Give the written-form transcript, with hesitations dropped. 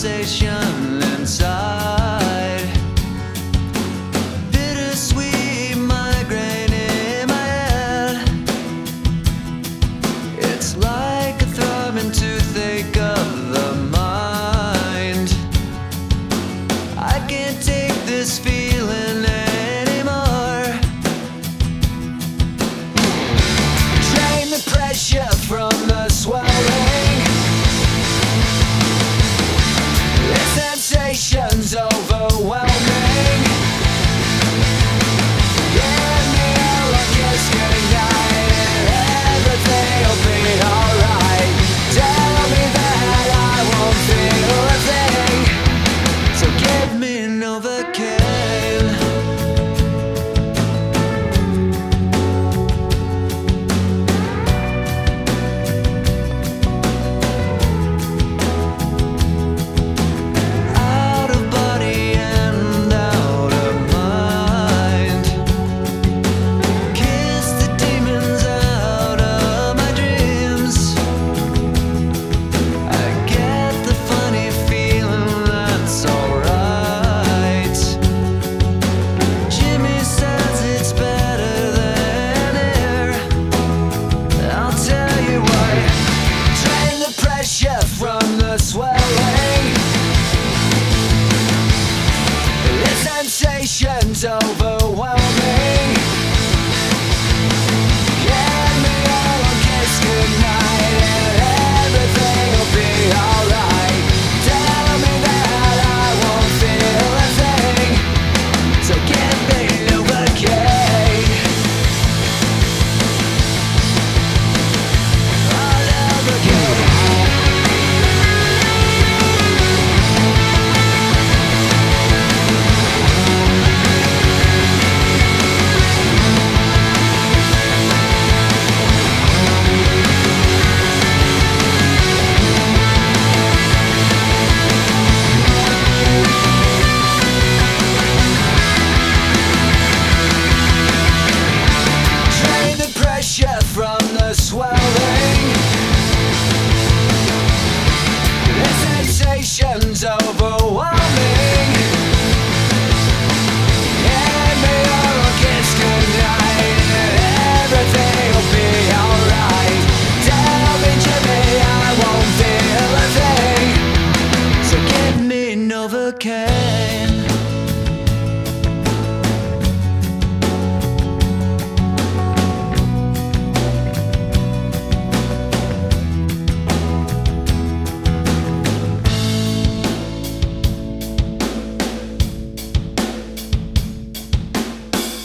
sensation inside. Bittersweet migraine in my head. It's like a throbbing toothache of the mind. I can't take this feeling anymore. Drain the pressure from the swelling. The sensation's overwhelming. Give me a kiss goodnight and everything'll be alright. Tell me that I won't feel a thing. So give me Novocaine. Out of body and out of mind. Kiss the demons out of my dreams. I get the funny feeling that's alright. Jimmy says it's better than air. I'll tell you what. Drain the pressure from the swelling. The sensation's overwhelming. Give me a kiss goodnight and everything'll be alright. Tell me that I won't feel a thing. So give me Novocaine. Novocaine. Drain the pressure from the swelling. The sensation's overwhelming. Give me a kiss goodnight and everything'll be alright. Tell me, Jimmy, I won't feel a thing. So give me Novocaine.